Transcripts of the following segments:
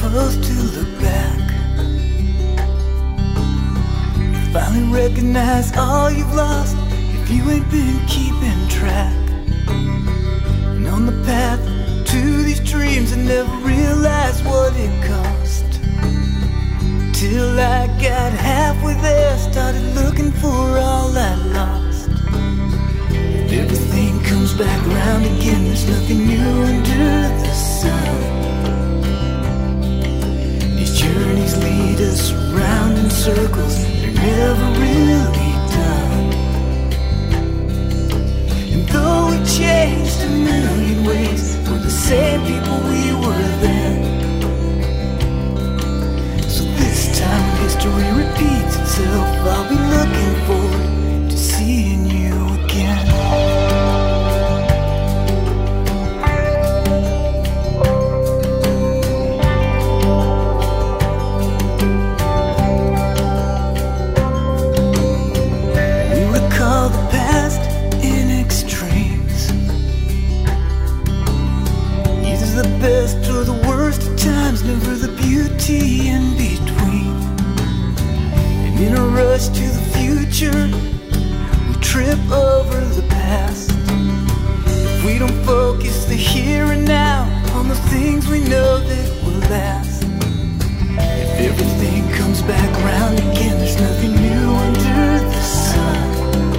supposed to look back. You finally recognize all you've lost if you ain't been keeping track. And on the path to these dreams I never realized what it cost, till I got halfway there, started looking for all I lost. If everything comes back round again, there's nothing new under the sun. These journeys lead us round in circles, they're never really done. And though we changed a million ways, we're the same people we were then. So this time history repeats itself, I'll be looking forward to seeing you again. Best or the worst of times, never the beauty in between. And in a rush to the future, we trip over the past. If we don't focus the here and now on the things we know that will last. If everything comes back round again, there's nothing new under the sun.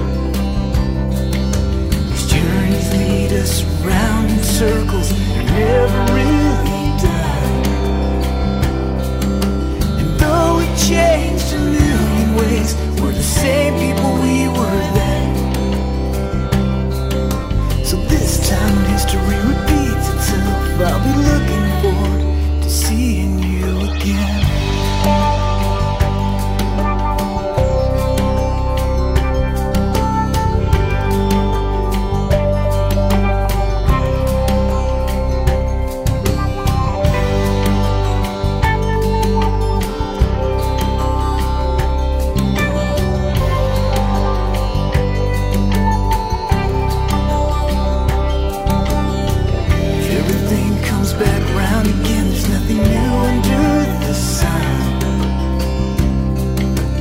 These journeys lead us round in circles, never really done. And though we changed a million ways, we're the same people we were then. So this time when history repeats itself, I'll be looking forward to seeing you again.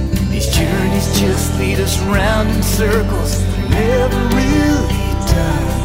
Just lead us round in circles, never really done.